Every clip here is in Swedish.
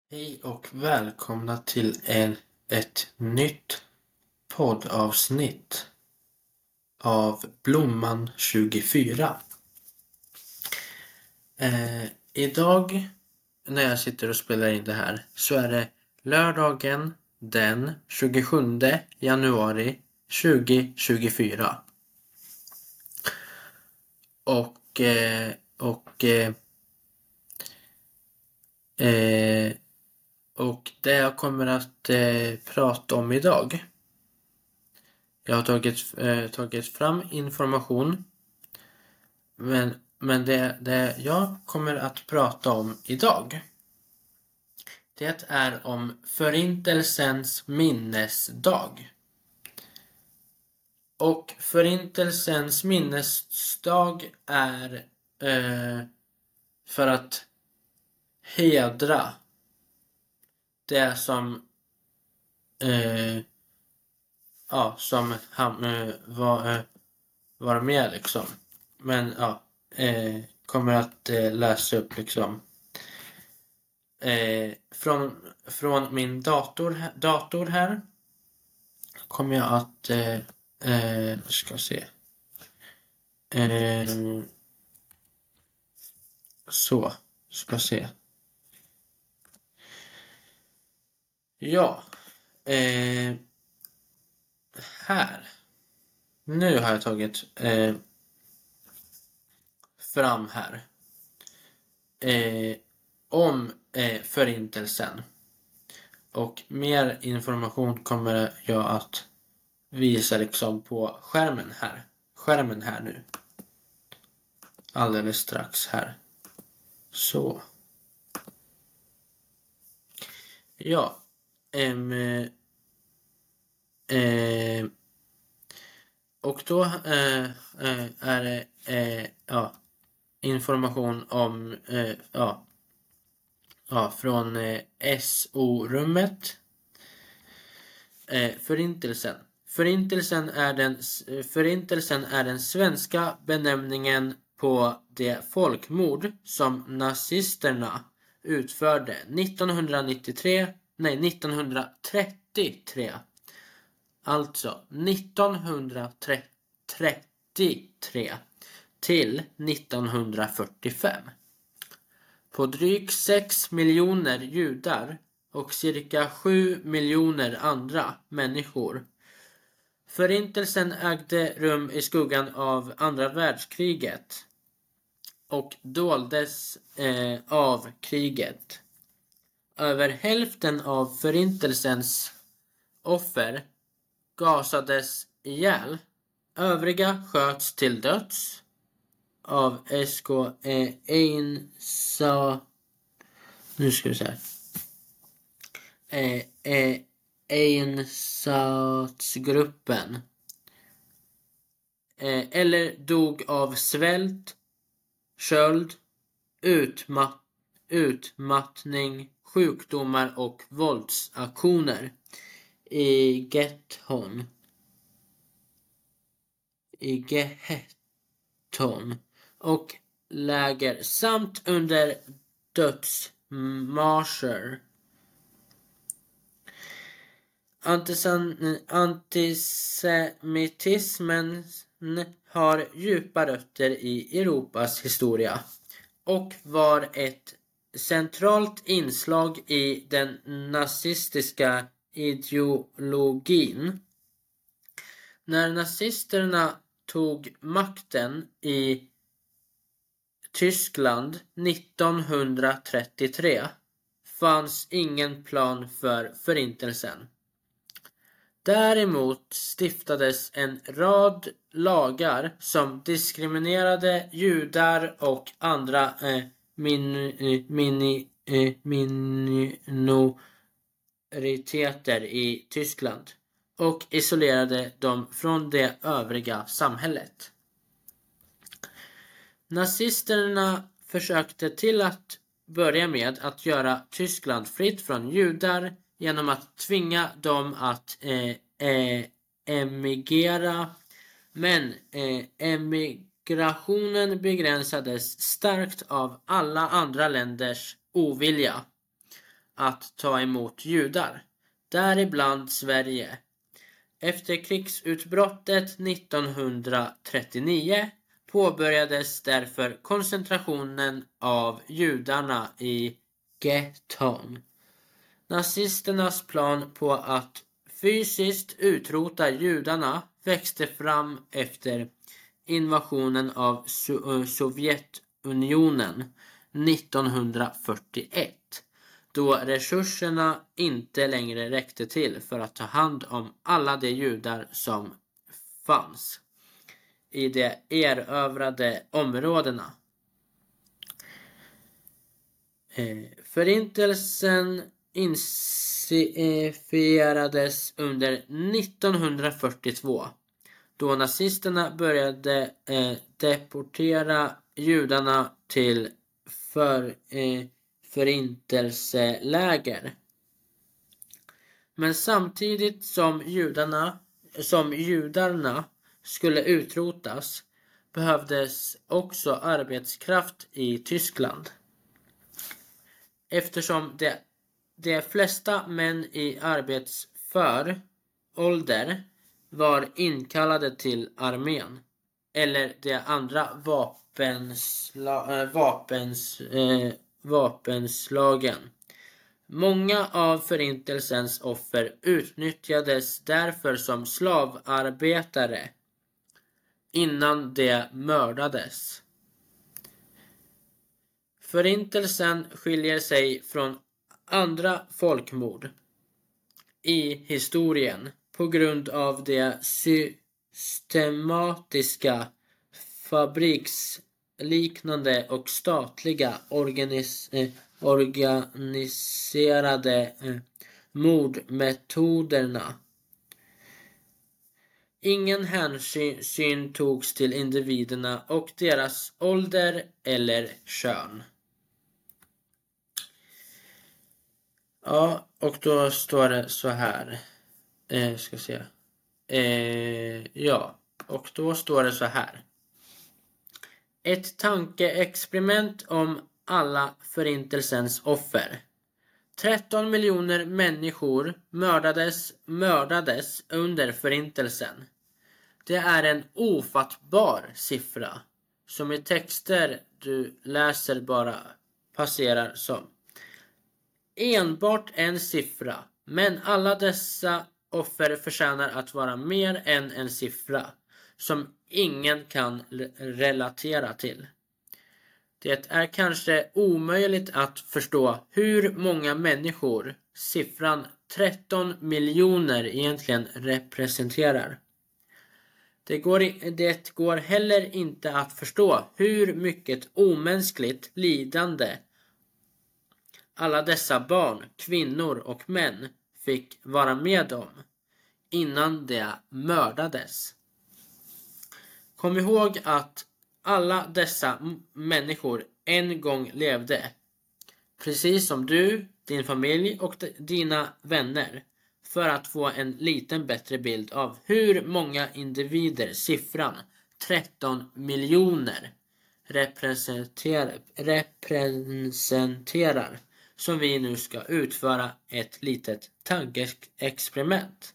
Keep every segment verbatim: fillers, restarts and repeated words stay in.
Hej och välkomna till en, ett nytt poddavsnitt av Blomman tjugofyra. Eh, idag när jag sitter och spelar in det här så är det lördagen den tjugosjunde januari tjugohundratjugofyra. Och, eh, och, eh, eh, och det jag kommer att eh, prata om idag. Jag har tagit, eh, tagit fram information. Men, men det, det jag kommer att prata om idag. Det är om Förintelsens minnesdag. Och Förintelsens minnesdag är eh, för att hedra det som eh, ja, som han eh, var, eh, var med liksom. Men ja, eh, kommer att eh, läsa upp liksom. Eh, från, från min dator, dator här kommer jag att eh, eh, ska se. Eh, så, ska se. Ja. Eh, här. Nu har jag tagit eh, fram här. Eh, om eh, förintelsen. Och mer information kommer jag att visa liksom på skärmen här. Skärmen här nu. Alldeles strax här. Så. Ja. Ehm, eh, och då eh, eh, är det eh, ja, information om eh, ja, ja, från eh, S O-rummet. Eh, förintelsen. Förintelsen är, den, förintelsen är den svenska benämningen på det folkmord som nazisterna utförde nittonhundranittiotre, nej nittonhundratrettiotre. Alltså nittonhundratrettiotre till nittonhundrafyrtiofem. På drygt sex miljoner judar och cirka sju miljoner andra människor. Förintelsen ägde rum i skuggan av andra världskriget och doldes eh, av kriget. Över hälften av förintelsens offer gasades ihjäl. Övriga sköts till döds av S K Einsa nu ska vi se eh, eh, Einsatsgruppen eh, eller dog av svält, köld, utmatt, utmattning, sjukdomar och våldsaktioner i getton i getton och läger samt under dödsmarscher. Antisemitismen har djupa rötter i Europas historia och var ett centralt inslag i den nazistiska ideologin. När nazisterna tog makten i Tyskland nittonhundratrettiotre fanns ingen plan för förintelsen. Däremot stiftades en rad lagar som diskriminerade judar och andra eh, min, eh, mini, eh, minoriteter i Tyskland och isolerade dem från det övriga samhället. Nazisterna försökte till att börja med att göra Tyskland fritt från judar genom att tvinga dem att eh, eh, emigrera. Men eh, emigrationen begränsades starkt av alla andra länders ovilja. att ta emot judar, däribland Sverige. Efter krigsutbrottet nittonhundratrettionio påbörjades därför koncentrationen av judarna i getton. Nazisternas plan på att fysiskt utrota judarna växte fram efter invasionen av So- Sovjetunionen nittonhundrafyrtioett, då resurserna inte längre räckte till för att ta hand om alla de judar som fanns i de erövrade områdena. Eh, förintelsen initierades under nittonhundrafyrtiotvå, då nazisterna började eh, deportera judarna till för, eh, förintelseläger. Men samtidigt som judarna, som judarna skulle utrotas behövdes också arbetskraft i Tyskland. Eftersom de, de flesta män i arbetsför ålder var inkallade till armén eller de andra vapensla, äh, vapens, äh, vapenslagen. Många av förintelsens offer utnyttjades därför som slavarbetare innan de mördades. Förintelsen skiljer sig från andra folkmord i historien på grund av det systematiska, fabriksliknande och statliga organis- eh, organiserade eh, mordmetoderna. Ingen hänsyn togs till individerna och deras ålder eller kön. Ja, och då står det så här. Eh, ska se. Eh, ja, och då står det så här. Ett tankeexperiment om alla förintelsens offer. tretton miljoner människor mördades, mördades under förintelsen. Det är en ofattbar siffra som i texter du läser bara passerar som enbart en siffra, men alla dessa offer förtjänar att vara mer än en siffra som ingen kan relatera till. Det är kanske omöjligt att förstå hur många människor siffran tretton miljoner egentligen representerar. Det går, det går heller inte att förstå hur mycket omänskligt lidande alla dessa barn, kvinnor och män fick vara med om innan de mördades. Kom ihåg att alla dessa m- människor en gång levde, precis som du, din familj och d- dina vänner, för att få en liten bättre bild av hur många individer siffran tretton miljoner representerar, representerar som vi nu ska utföra ett litet tankeexperiment.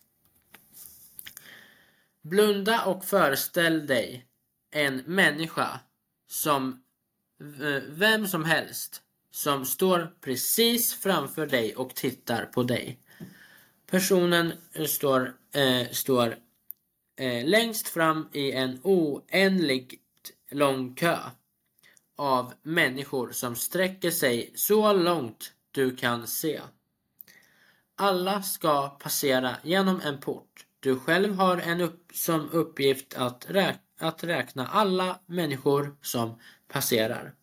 Blunda och föreställ dig en människa som vem som helst som står precis framför dig och tittar på dig. Personen står, eh, står eh, längst fram i en oändligt lång kö av människor som sträcker sig så långt du kan se. Alla ska passera genom en port. Du själv har en upp, som uppgift att, räk, att räkna alla människor som passerar.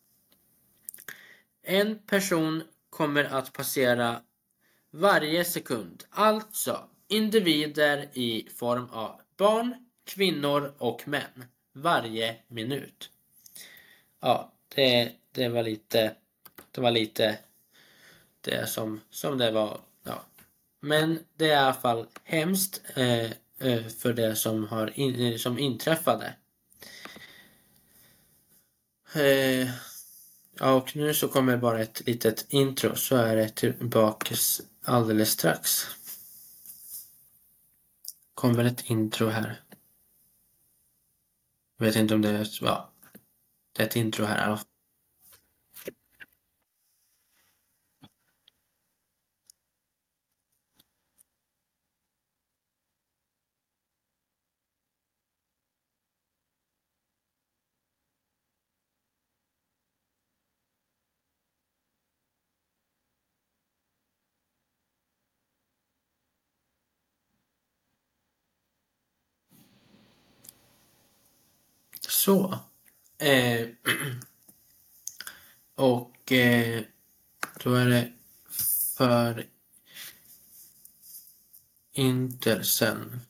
En person kommer att passera varje sekund, alltså individer i form av barn, kvinnor och män varje minut. Ja, det, det var lite det var lite det som, som det var. Ja. Men det är i alla fall hemskt eh, eh, för det som, har in, som inträffade. Eh, Ja, och nu så kommer bara ett litet intro, så är det tillbaka alldeles strax. Kommer ett intro här. Jag vet inte om det är, ja, det är ett intro här. Ja. Så. Eh, och eh, då är det för Intersen.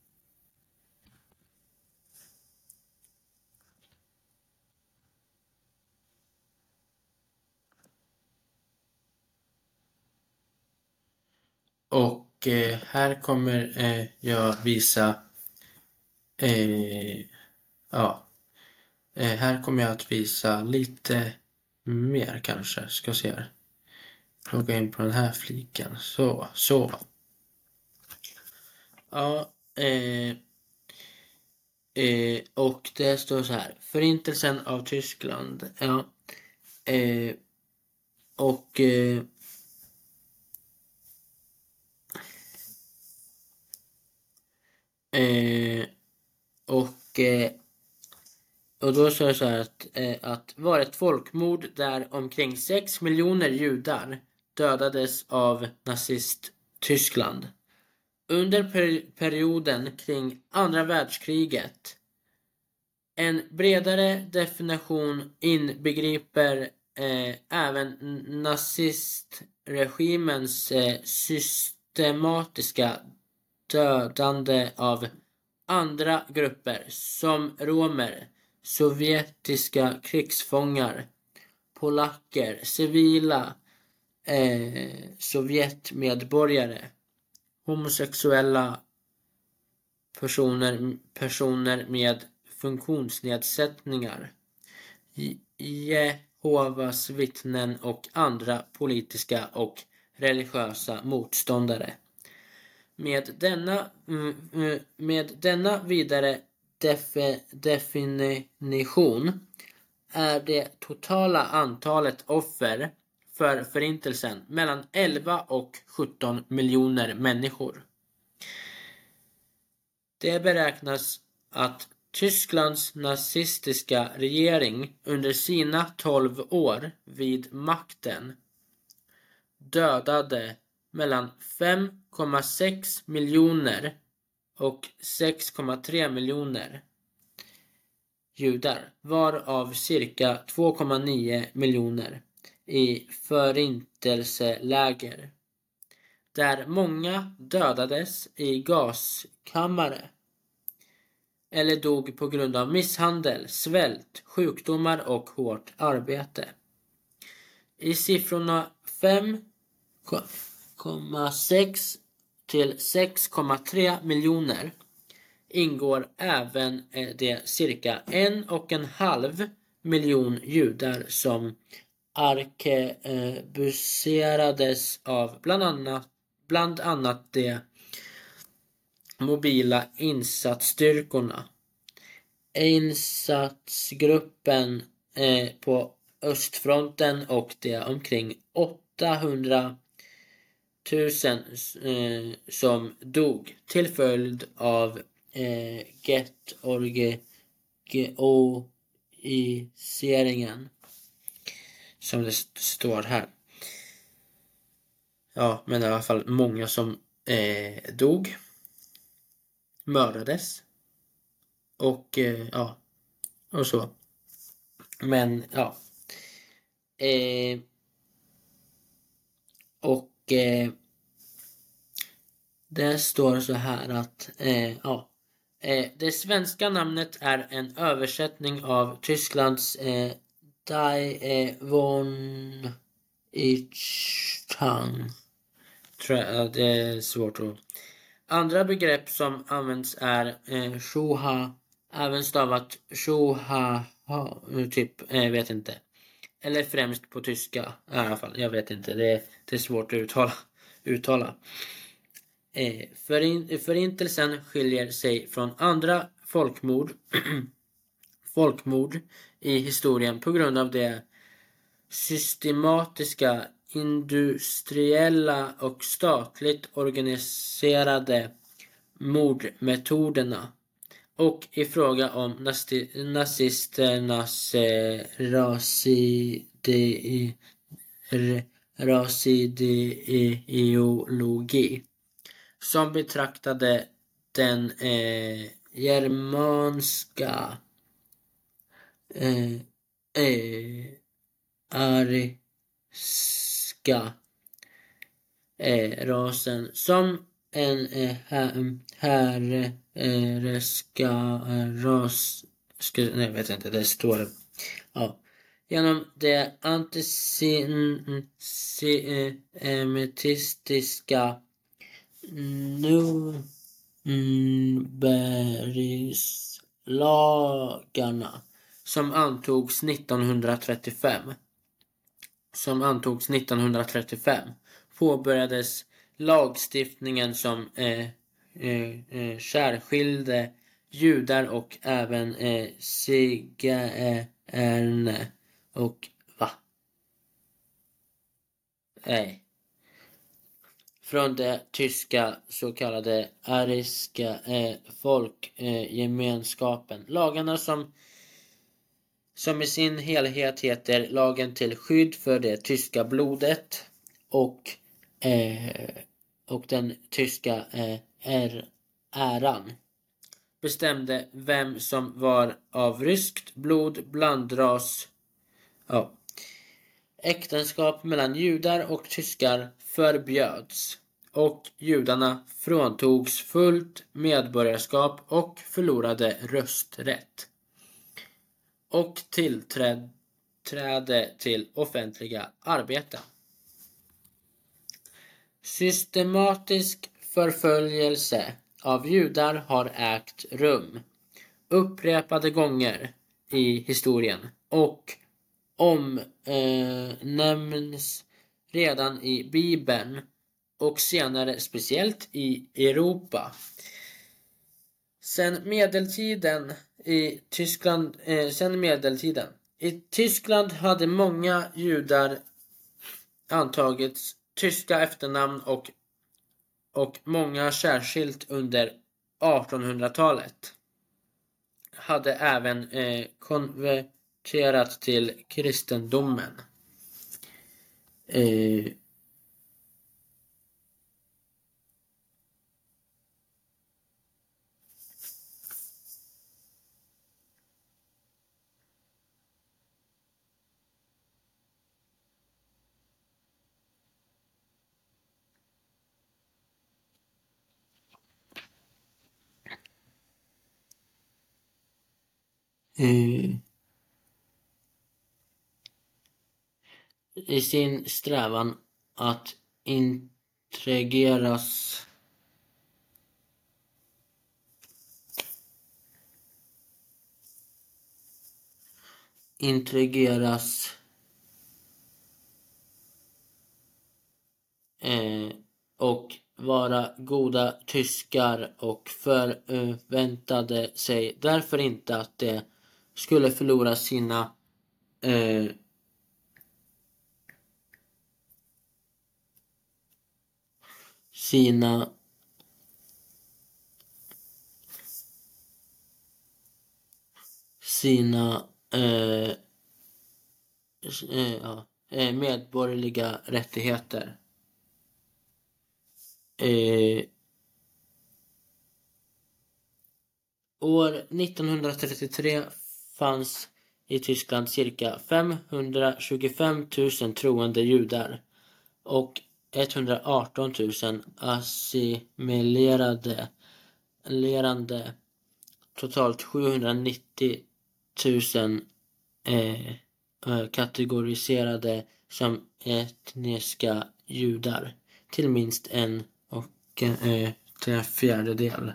Och eh, här kommer eh, jag visa eh, ja, eh, här kommer jag att visa lite mer kanske. Ska se här. Logga in på den här fliken. Så, så. Ja, eh, eh, och det står så här. Förintelsen av Tyskland. Ja, eh, och eh, eh, och eh, och då står det så här att, eh, att var ett folkmord där omkring sex miljoner judar dödades av nazist-Tyskland. Under per- perioden kring andra världskriget. En bredare definition inbegriper eh, även nazistregimens eh, systematiska dödande av andra grupper som romer, sovjetiska krigsfångar, polacker, civila eh, sovjetmedborgare, homosexuella personer, personer med funktionsnedsättningar, Jehovas vittnen och andra politiska och religiösa motståndare. Med denna, med denna vidare defi, definition är det totala antalet offer för förintelsen mellan elva och sjutton miljoner människor. Det beräknas att Tysklands nazistiska regering under sina tolv år vid makten dödade mellan fem komma sex miljoner och sex komma tre miljoner judar, varav cirka två komma nio miljoner i förintelseläger, där många dödades i gaskammare eller dog på grund av misshandel, svält, sjukdomar och hårt arbete. I siffrorna fem komma sex till sex komma tre miljoner ingår även det cirka en och en halv miljon judar som arkebuserades av bland annat, bland annat de mobila insatsstyrkorna. Insatsgruppen eh, på östfronten och det omkring åttahundratusen eh, som dog till följd av eh, gettorganiseringen, som det står här. Ja, men i alla fall många som eh, dog, mördades och eh, ja, och så. Men ja. Eh, och eh, det står så här att eh, ja, eh, det svenska namnet är en översättning av Tysklands eh, Die von Ichang. Tror jag, det är svårt att. Andra begrepp som används är eh, Shoha, även stavat Shoha, typ, eh, vet inte. eller främst på tyska i alla fall. Jag vet inte, det är, det är svårt att uttala. uttala. Eh, förin, förintelsen skiljer sig från andra folkmord, folkmord i historien på grund av det systematiska, industriella och statligt organiserade mordmetoderna och i fråga om nazi, nazisternas eh, raside, rasideologi som betraktade den eh, germanska eh, eh, ariska eh, rasen som en eh, här, herreska eh, ras ska, nej, jag vet inte, det står ja. Genom det antisemitiska Nürnbergslagarna som antogs nittonhundratrettiofem som antogs nittonhundratrettiofem påbörjades lagstiftningen som eh, eh, eh, särskilde judar och även eh, zigenare och va? Nej. Från det tyska så kallade ariska eh, folkgemenskapen. Eh, Lagarna som som i sin helhet heter Lagen till skydd för det tyska blodet och eh, och den tyska eh, är, äran bestämde vem som var av ryskt blod, blandras. Ja. Äktenskap mellan judar och tyskar förbjöds och judarna fråntogs fullt medborgarskap och förlorade rösträtt och tillträde till offentliga arbeten. Systematisk förföljelse av judar har ägt rum upprepade gånger i historien och omnämns redan i Bibeln och senare speciellt i Europa. Sen medeltiden i Tyskland, eh, sen medeltiden. I Tyskland hade många judar antagits tyska efternamn och, och många särskilt under artonhundratalet hade även eh, konverterat till kristendomen. Eh, eh, I sin strävan att integreras integreras eh, och vara goda tyskar och förväntade sig därför inte att de skulle förlora sina eh, sina sina eh, eh, eh, medborgerliga rättigheter. Eh, år nittonhundratrettiotre fanns i Tyskland cirka femhundratjugofem tusen troende judar och etthundraarton tusen assimilerade lerande, totalt sjuhundranittio tusen eh, kategoriserade som etniska judar till minst en och eh, tre fjärdedel.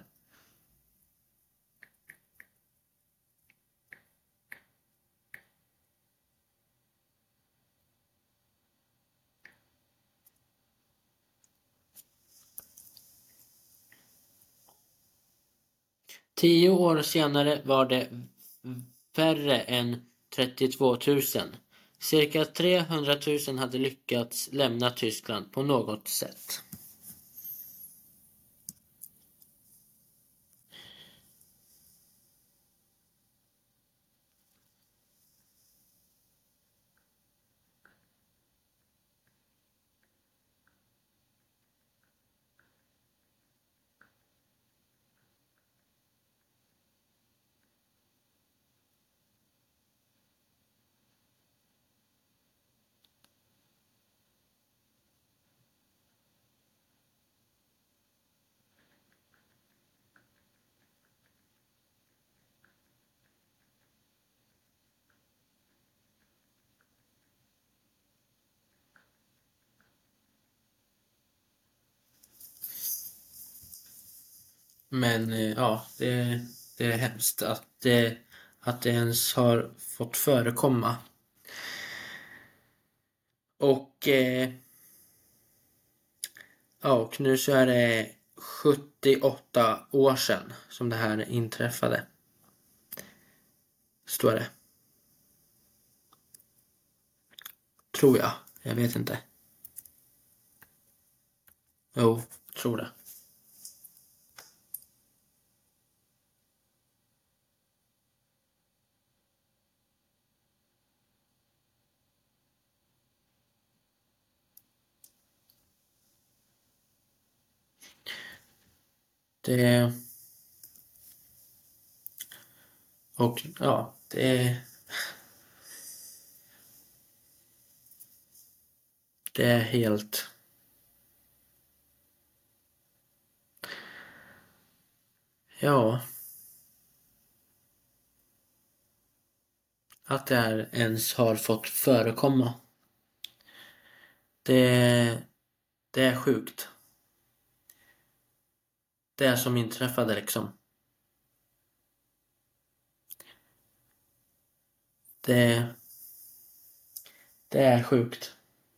Tio år senare var det färre än trettiotvåtusen. Cirka trehundratusen hade lyckats lämna Tyskland på något sätt. Men eh, ja, det, det är hemskt att det, att det ens har fått förekomma. Och eh, ja, och nu så är det sjuttioåtta år sedan som det här inträffade. Står det. Tror jag. Jag vet inte. Jo, tror det. Det... Och ja, det... Det är helt... Ja. Att det här ens har fått förekomma. Det... Det är sjukt. Det som inträffade liksom. Det... Det är sjukt.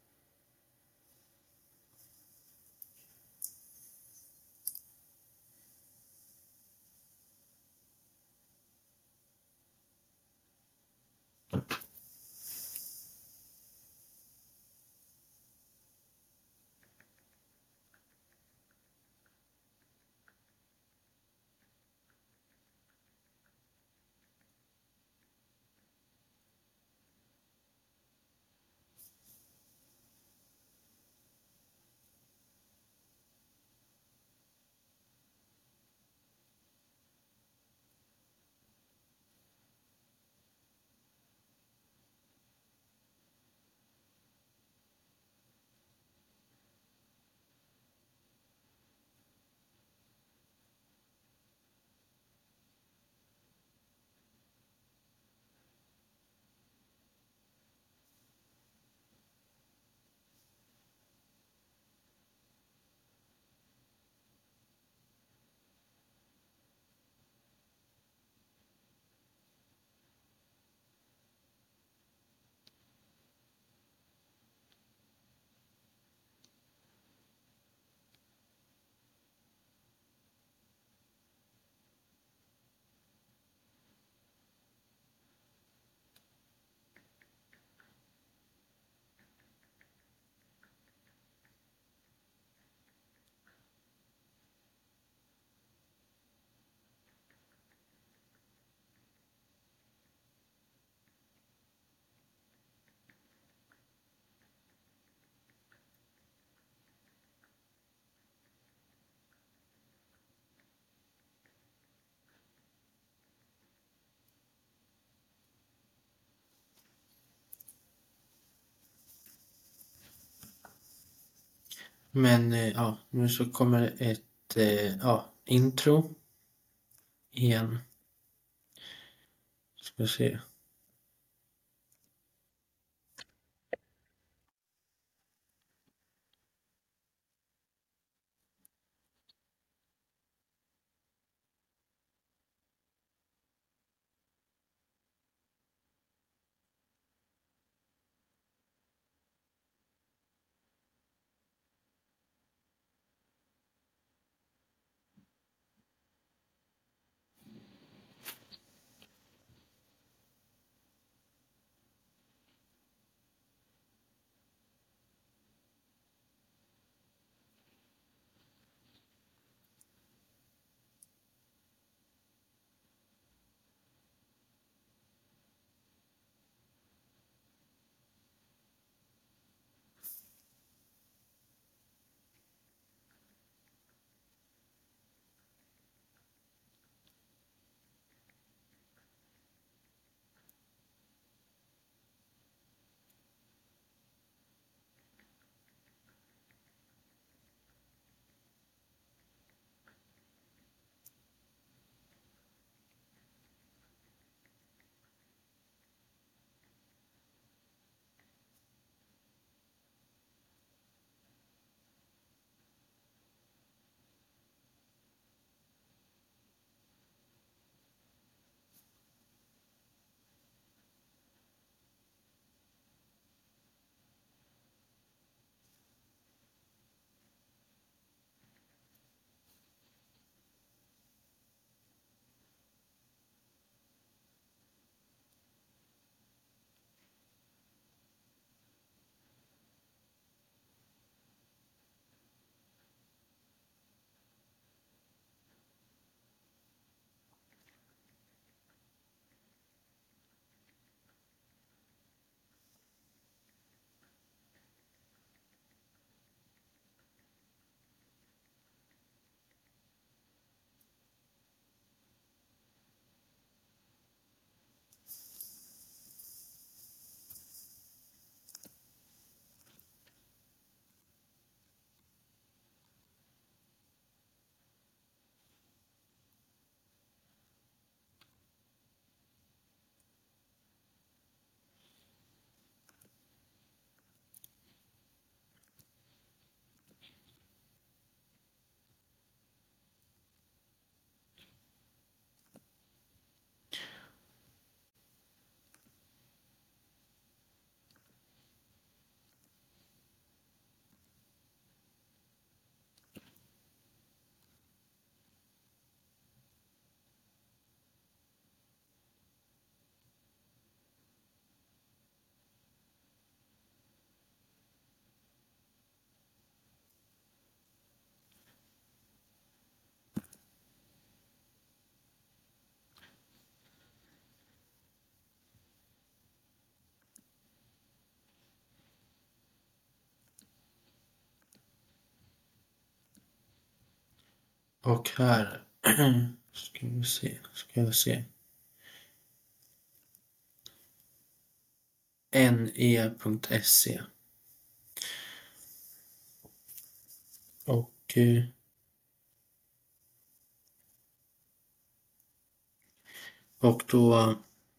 Men eh, ja, nu så kommer ett eh, ja, intro igen. Ska se. Och här ska vi se, ska vi se. N E punkt se. Och eh, och då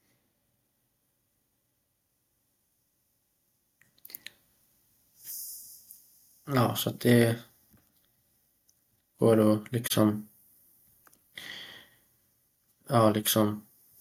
ja, så att det går att liksom ja, liksom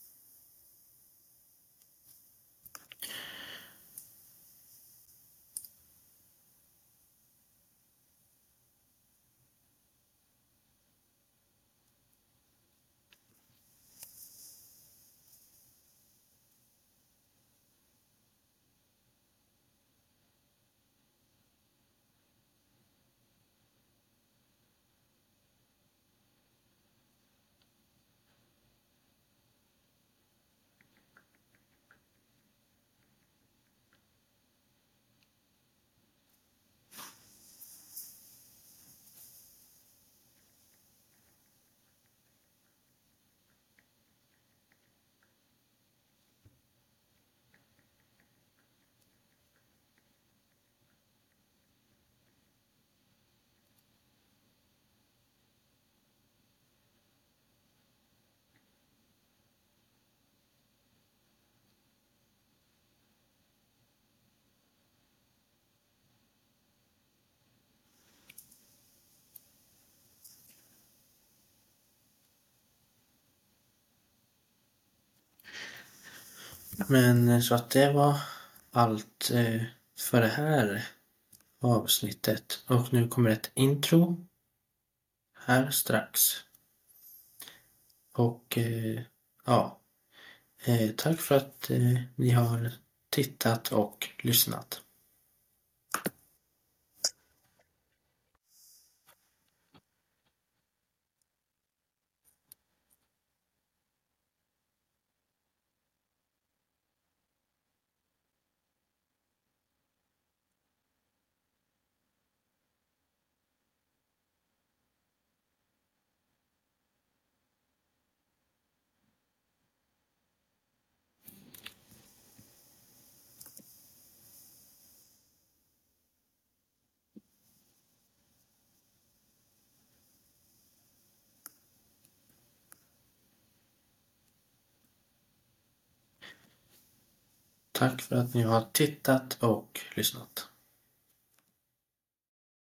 men så att det var allt eh, för det här avsnittet. Och nu kommer ett intro här strax. Och eh, ja, eh, tack för att eh, ni har tittat och lyssnat. Tack för att ni har tittat och lyssnat.